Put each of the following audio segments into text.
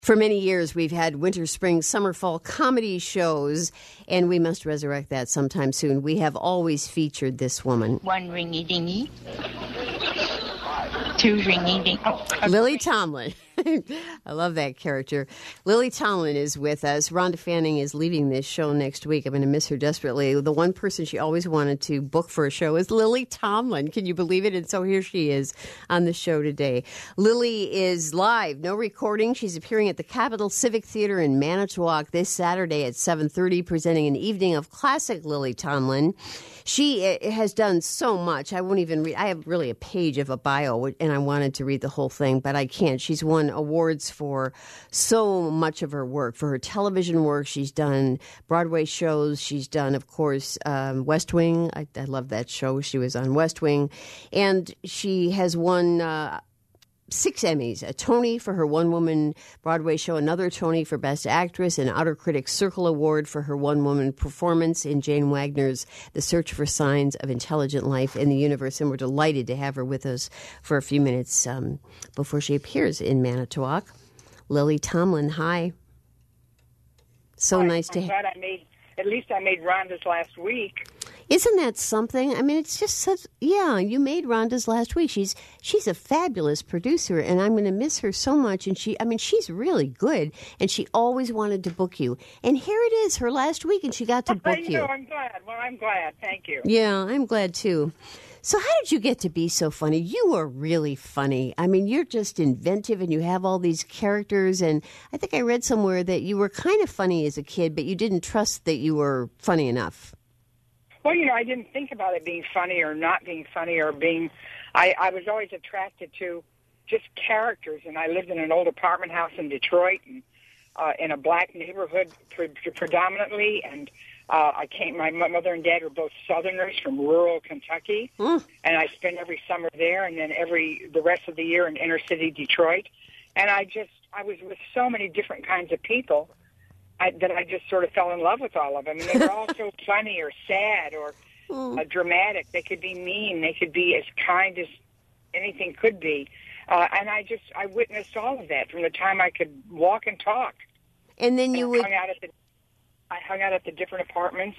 For many years, we've had winter, spring, summer, fall comedy shows, and we must resurrect that sometime soon. We have always featured this woman. One ringy-dingy. Two ringy-dingy. Oh, Lily Tomlin. I love that character. Lily Tomlin is with us. Rhonda Fanning is leaving this show next week. I'm going to miss her desperately. The one person she always wanted to book for a show is Lily Tomlin. Can you believe it? And so here she is on the show today. Lily is live, no recording. She's appearing at the Capitol Civic Theater in Manitowoc this Saturday at 7:30, presenting an evening of classic Lily Tomlin. She has done so much. I won't even read. I have really a page of a bio, and I wanted to read the whole thing, but I can't. She's won awards for so much of her work. For her television work, she's done Broadway shows. She's done, of course, West Wing. I love that show. She was on West Wing. And she has won 6 Emmys, a Tony for her one-woman Broadway show, another Tony for Best Actress, an Outer Critics Circle Award for her one-woman performance in Jane Wagner's The Search for Signs of Intelligent Life in the Universe. And we're delighted to have her with us for a few minutes before she appears in Manitowoc. Lily Tomlin, hi. So Hi, nice to I'm glad I made Rhonda's last week. Isn't that something? I mean, it's just such, yeah, you made Rhonda's last week. She's a fabulous producer, and I'm going to miss her so much. And she's really good, and she always wanted to book you. And here it is, her last week, and she got to book you. I'm glad. Well, I'm glad. Thank you. Yeah, I'm glad, too. So how did you get to be so funny? You are really funny. I mean, you're just inventive, and you have all these characters. And I think I read somewhere that you were kind of funny as a kid, but you didn't trust that you were funny enough. Well, I didn't think about it being funny or not being funny or being... I was always attracted to just characters, and I lived in an old apartment house in Detroit, and in a black neighborhood predominantly, and my mother and dad were both Southerners from rural Kentucky, and I spent every summer there, and then the rest of the year in inner city Detroit, and I was with so many different kinds of people that I just sort of fell in love with all of them. And they were all so funny or sad or dramatic. They could be mean. They could be as kind as anything could be. And I witnessed all of that from the time I could walk and talk. And then I hung out at the different apartments.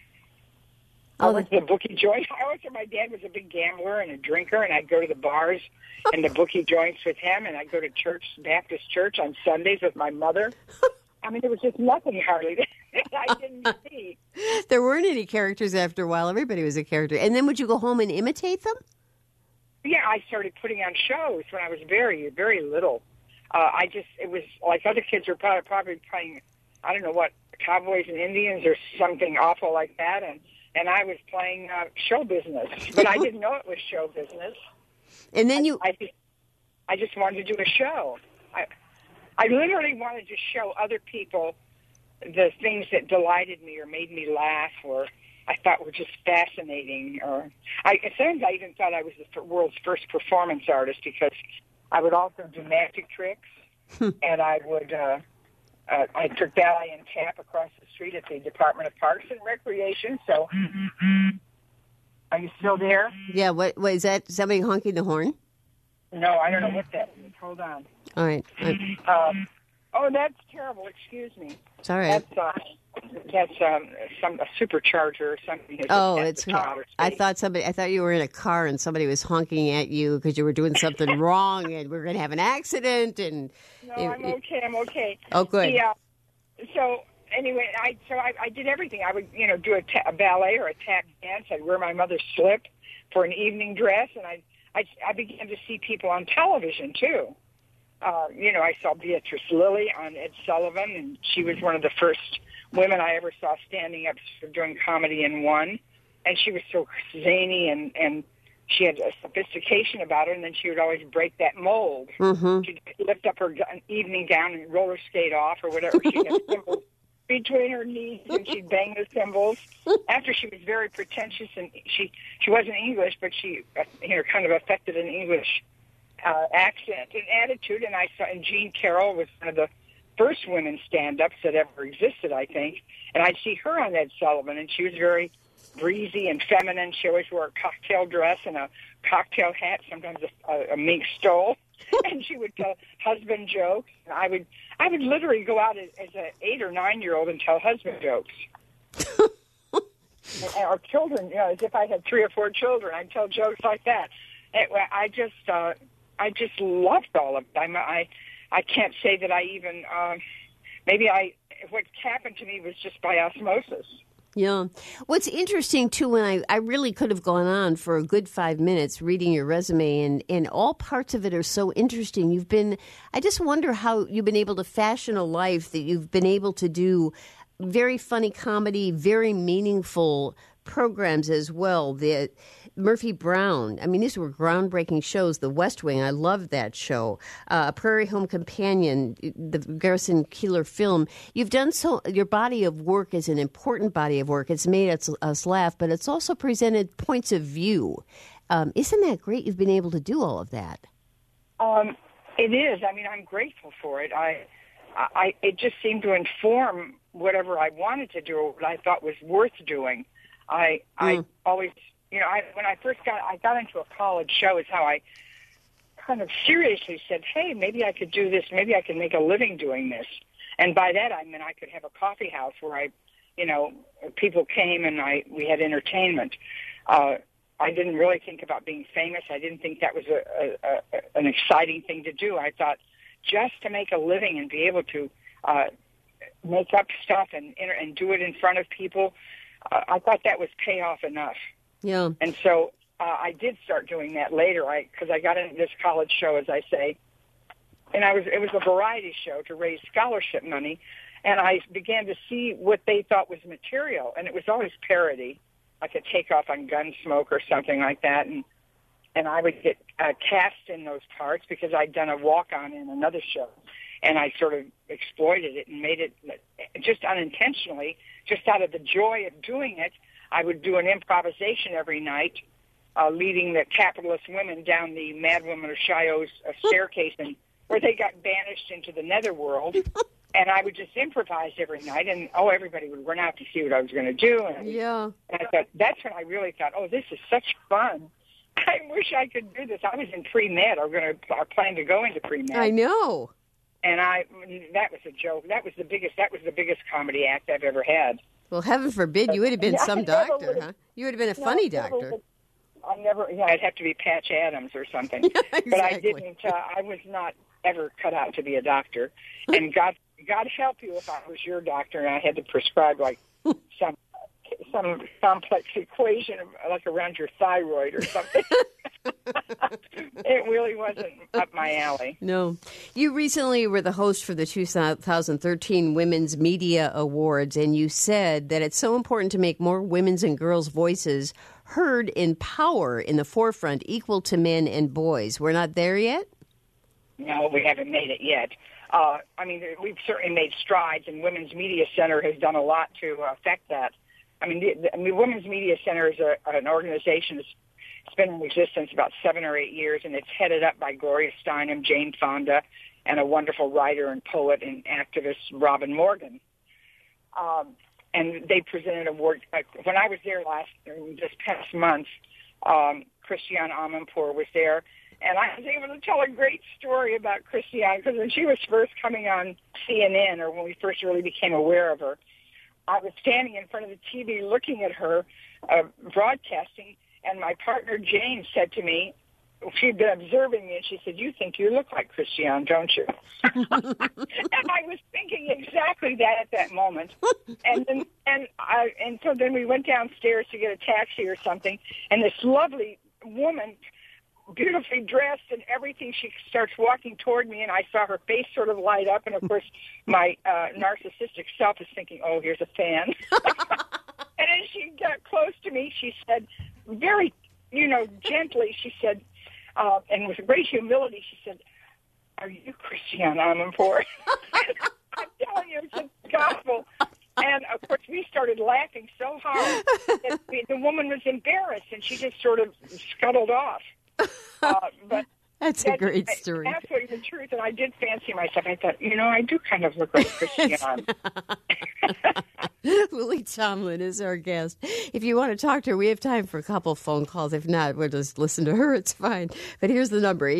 Oh, I went to the bookie joint. I always said my dad was a big gambler and a drinker, and I'd go to the bars and the bookie joints with him, and I'd go to Baptist church on Sundays with my mother. I mean, there was just nothing hardly that I didn't see. There weren't any characters after a while. Everybody was a character. And then would you go home and imitate them? Yeah, I started putting on shows when I was very, very little. It was like other kids were probably playing, I don't know what, Cowboys and Indians or something awful like that. And I was playing show business. But I didn't know it was show business. And then I just wanted to do a show. I literally wanted to show other people the things that delighted me or made me laugh or I thought were just fascinating. Sometimes I even thought I was the world's first performance artist because I would also do magic tricks, and I would I took ballet and tap across the street at the Department of Parks and Recreation. So, are you still there? Yeah. What is that? Somebody honking the horn? No, I don't know what that is. Hold on. All right. That's terrible. Excuse me. It's all right. That's a supercharger or something. I thought you were in a car and somebody was honking at you because you were doing something wrong and we were going to have an accident. And no, I'm okay. Oh, good. Yeah. So anyway, I did everything. I would do a ballet or a tap dance. I'd wear my mother's slip for an evening dress, and I began to see people on television, too. I saw Beatrice Lillie on Ed Sullivan, and she was one of the first women I ever saw standing up doing comedy in one. And she was so zany, and she had a sophistication about her, and then she would always break that mold. Mm-hmm. She'd lift up her evening gown and roller skate off or whatever. She had cymbals between her knees, and she'd bang the cymbals. After she was very pretentious, and she wasn't English, but she kind of affected an English accent and attitude. And Jean Carroll was one of the first women stand-ups that ever existed, I think. And I'd see her on Ed Sullivan, and she was very breezy and feminine. She always wore a cocktail dress and a cocktail hat, sometimes a mink stole. And she would tell husband jokes. And I would literally go out as an 8 or 9-year-old and tell husband jokes. and our children, as if I had 3 or 4 children, I'd tell jokes like that. I just loved all of it. I can't say that I even what happened to me was just by osmosis. Yeah. What's interesting, too, when I really could have gone on for a good 5 minutes reading your resume, and all parts of it are so interesting. I just wonder how you've been able to fashion a life that you've been able to do very funny comedy, very meaningful programs as well. The Murphy Brown, I mean, these were groundbreaking shows. The West Wing, I loved that show. Prairie Home Companion, the Garrison Keillor film. You've done so. Your body of work is an important body of work. It's made us laugh, but it's also presented points of view. Isn't that great? You've been able to do all of that. It is. I mean, I'm grateful for it. It just seemed to inform whatever I wanted to do or what I thought was worth doing. I always, when I first got into a college show is how I kind of seriously said, hey, maybe I could do this. Maybe I could make a living doing this. And by that, I meant I could have a coffee house where people came and we had entertainment. I didn't really think about being famous. I didn't think that was an exciting thing to do. I thought just to make a living and be able to make up stuff and do it in front of people, I thought that was payoff enough. Yeah. And so I did start doing that later because I got into this college show, as I say, and it was a variety show to raise scholarship money, and I began to see what they thought was material, and it was always parody, like a takeoff on Gunsmoke or something like that, and I would get cast in those parts because I'd done a walk-on in another show, and I sort of exploited it and made it just unintentionally, just out of the joy of doing it. I would do an improvisation every night, leading the capitalist women down the Mad Woman of Shiloh's staircase, and where they got banished into the netherworld. And I would just improvise every night, and everybody would run out to see what I was going to do. And I thought, that's when I really thought, this is such fun. I wish I could do this. I was in pre-med. I planned to go into pre-med. I know. And that was a joke. That was the biggest comedy act I've ever had. Well, heaven forbid you would have been some doctor, huh? You would have been a funny doctor. I'd have to be Patch Adams or something. Yeah, exactly. But I didn't. I was not ever cut out to be a doctor. And God help you if I was your doctor and I had to prescribe like some complex equation like around your thyroid or something. It really wasn't up my alley. No. You recently were the host for the 2013 Women's Media Awards, and you said that it's so important to make more women's and girls' voices heard in power in the forefront, equal to men and boys. We're not there yet? No, we haven't made it yet. We've certainly made strides, and Women's Media Center has done a lot to affect that. The Women's Media Center is an organization that's been in existence about 7 or 8 years, and it's headed up by Gloria Steinem, Jane Fonda, and a wonderful writer and poet and activist, Robin Morgan. And they presented awards. When I was there this past month, Christiane Amanpour was there, and I was able to tell a great story about Christiane, because when she was first coming on CNN, or when we first really became aware of her, I was standing in front of the TV looking at her broadcasting, and my partner Jane said to me, she'd been observing me, and she said, "You think you look like Christiane, don't you?" And I was thinking exactly that at that moment. And so then we went downstairs to get a taxi or something, and this lovely woman, beautifully dressed and everything, she starts walking toward me, and I saw her face sort of light up, and of course my narcissistic self is thinking, here's a fan. And as she got close to me, she said, very, gently, she said, and with great humility, she said, "Are you Christiane Amanpour?" I'm telling you, it's the gospel. And, of course, we started laughing so hard that the woman was embarrassed, and she just sort of scuttled off. But that's a great story. That's absolutely the truth, and I did fancy myself. I thought, I do kind of look like Christiane. Lily Tomlin is our guest. If you want to talk to her, we have time for a couple phone calls. If not, we'll just listen to her. It's fine. But here's the number,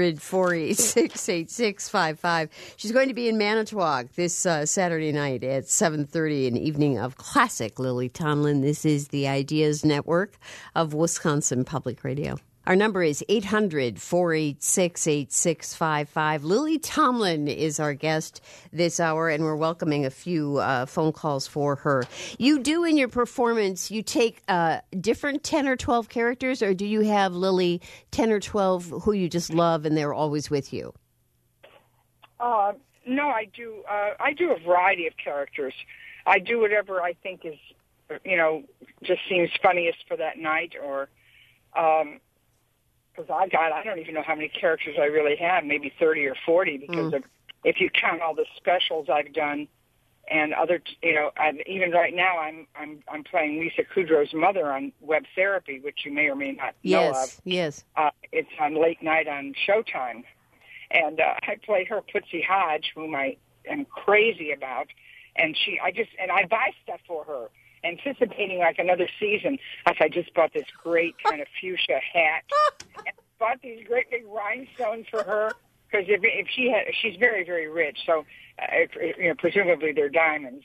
800-486-8655. She's going to be in Manitowoc this Saturday night at 7:30, an evening of classic Lily Tomlin. This is the Ideas Network of Wisconsin Public Radio. Our number is 800-486-8655. Lily Tomlin is our guest this hour, and we're welcoming a few phone calls for her. You do in your performance, you take different 10 or 12 characters, or do you have, Lily, 10 or 12 who you just love and they're always with you? No, I do. I do a variety of characters. I do whatever I think is, just seems funniest for that night, or... because I don't even know how many characters I really have, maybe 30 or 40, because if you count all the specials I've done and other, even right now I'm playing Lisa Kudrow's mother on Web Therapy, which you may or may not know of. Yes. It's on late night on Showtime, and I play her, Pootsie Hodge, whom I am crazy about, and I buy stuff for her, anticipating like another season. I just bought this great kind of fuchsia hat, and bought these great big rhinestones for her, because if she's very, very rich, so presumably they're diamonds.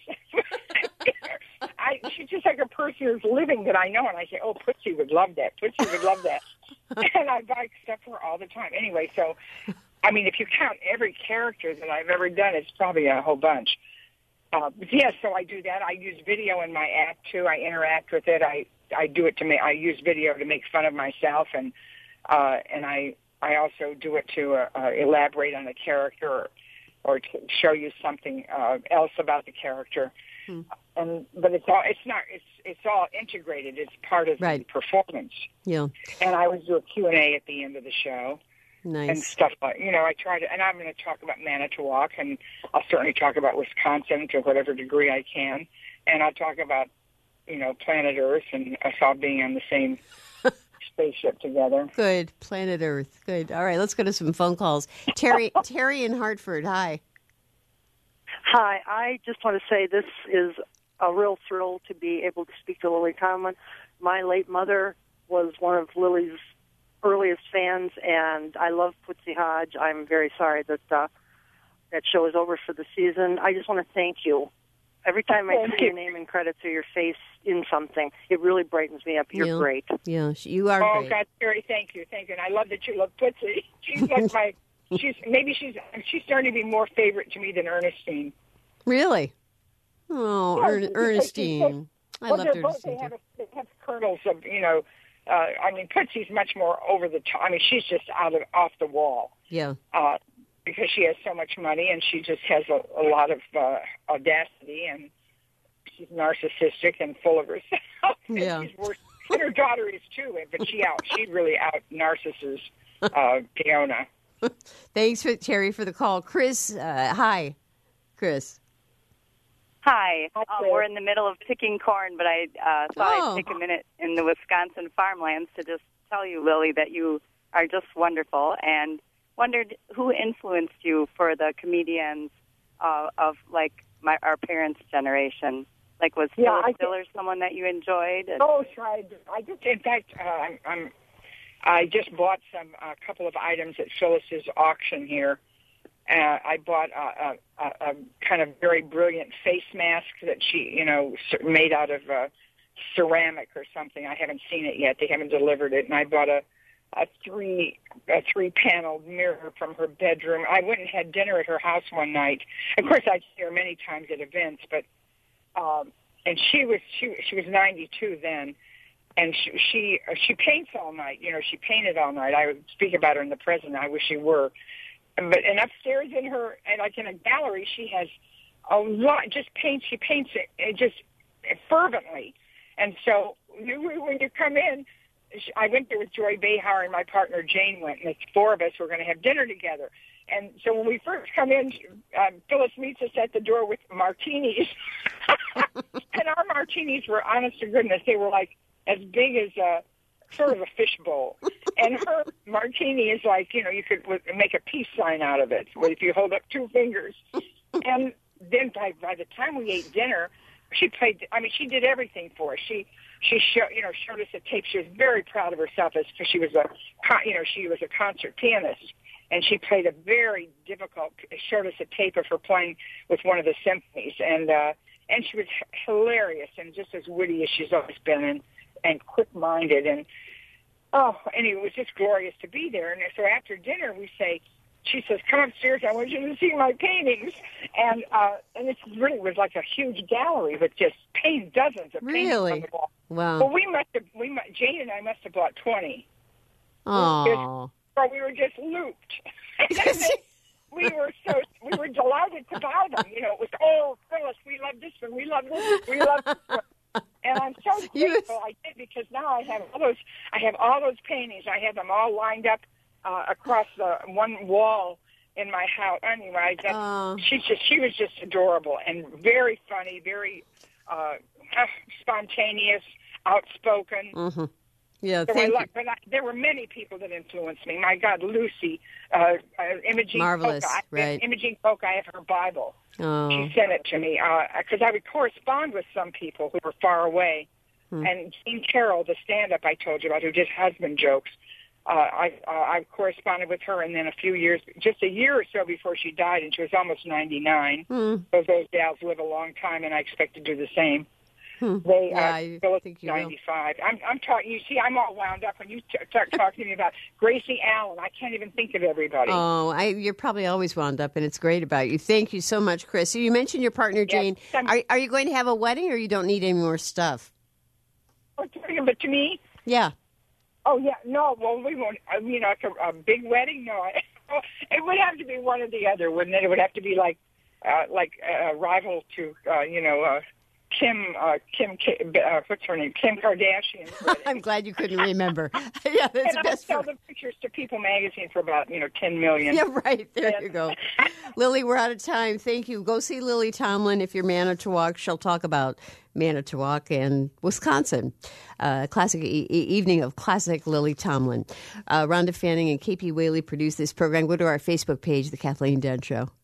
She's just like a person who's living that I know, and I say, oh, Pootsie would love that. Pootsie would love that. And I buy stuff for her all the time. Anyway, so I mean, if you count every character that I've ever done, it's probably a whole bunch. So I do that. I use video in my act too. I interact with it. I do it I use video to make fun of myself, and I also do it to elaborate on a character or to show you something else about the character. But it's all integrated. It's part of the performance. Yeah. And I always do a Q&A at the end of the show. Nice. And stuff like, I try to, and I'm going to talk about Manitowoc, and I'll certainly talk about Wisconsin to whatever degree I can, and I'll talk about, planet Earth and us all being on the same spaceship together. Good. Planet Earth. Good. All right, let's go to some phone calls. Terry in Hartford, hi. Hi, I just want to say this is a real thrill to be able to speak to Lily Tomlin. My late mother was one of Lily's earliest fans, and I love Pootsie Hodge. I'm very sorry that that show is over for the season. I just want to thank you. Every time I see your name and credits or your face in something, it really brightens me up. You're great. Yeah, you are great. Oh, God, Terry, thank you. And I love that you love Pootsie. She's like she's starting to be more favorite to me than Ernestine. Really? Oh, Ernestine. I love Ernestine. They have kernels of, Pootsie's much more over the top. I mean, she's just off the wall. Yeah. Because she has so much money, and she just has a lot of audacity, and she's narcissistic and full of herself. Yeah. She's worse. And her daughter is too, but she really out narcisses Fiona. Thanks, Terry, for the call. Chris, hi. Chris. Hi. We're in the middle of picking corn, but I thought I'd take a minute in the Wisconsin farmlands to just tell you, Lily, that you are just wonderful, and wondered who influenced you for the comedians of our parents' generation. Like, was Phyllis Diller someone that you enjoyed? Oh, sure. I just, in fact, I just bought a couple of items at Phyllis's auction here. I bought a kind of very brilliant face mask that she, made out of ceramic or something. I haven't seen it yet. They haven't delivered it. And I bought a three-paneled mirror from her bedroom. I went and had dinner at her house one night. Of course, I'd see her many times at events, but and she was 92 then, and she paints all night. She painted all night. I would speak about her in the present. I wish she were. But and upstairs in her, and like in a gallery, she has a lot. Just paints. She paints it just fervently. And so when you come in, I went there with Joy Behar, and my partner Jane went, and it's four of us. We're going to have dinner together. And so when we first come in, Phyllis meets us at the door with martinis. And our martinis were, honest to goodness, they were like as big as sort of a fishbowl. And her martini is like, you could make a peace sign out of it if you hold up two fingers. And then by the time we ate dinner, she played. I mean, she did everything for us. She showed us a tape. She was very proud of herself because she was a concert pianist, and she played a very difficult. Showed us a tape of her playing with one of the symphonies, and she was hilarious and just as witty as she's always been, and quick-minded, and it was just glorious to be there. And so after dinner, she says, "Come upstairs. I want you to see my paintings." And it really was like a huge gallery with just dozens of paintings on the wall. Wow. Well, Jane and I must have bought 20. Oh. But we were just looped. we were delighted to buy them. You know, it was, Phyllis, we love this one. We love this one. We love this one. And I'm so grateful I did, because now I have all those paintings. I have them all lined up across the one wall in my house. Anyway, she was just adorable and very funny, very spontaneous, outspoken. Mm-hmm. Yeah, so there were many people that influenced me. My God, Lucy, Imogene Marvelous, Coca. right? Imogene Coca, I have her Bible. Oh. She sent it to me because I would correspond with some people who were far away. And Jean Carroll, the stand-up I told you about, who did husband jokes, I corresponded with her, and then just a year or so before she died, and she was almost 99. So those gals live a long time, and I expect to do the same. I think you 95. I'm talking. You see, I'm all wound up when you start talking to me about Gracie Allen. I can't even think of everybody. Oh, you're probably always wound up, and it's great about you. Thank you so much, Chris. So you mentioned your partner, Jane. Yes, are you going to have a wedding, or you don't need any more stuff? But to me, yeah. Oh yeah, no. Well, we won't. Like a big wedding. No, it would have to be one or the other, wouldn't it? It would have to be like a rival to what's her name? Kim Kardashian. I'm glad you couldn't remember. Yeah, that's and I sell the pictures to People Magazine for about $10 million. Yeah, right. There you go. Lily, we're out of time. Thank you. Go see Lily Tomlin if you're Manitowoc. She'll talk about Manitowoc and Wisconsin. Classic evening of classic Lily Tomlin. Rhonda Fanning and KP Whaley produced this program. Go to our Facebook page, The Kathleen Dunn Show.